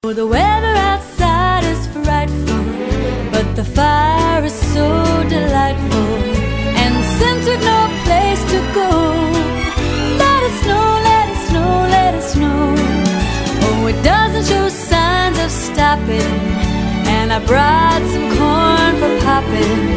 The weather outside is frightful, but the fire is so delightful. And since we've no place to go, let it snow, let it snow, let it snow. Oh, it doesn't show signs of stopping, and I brought some corn for popping.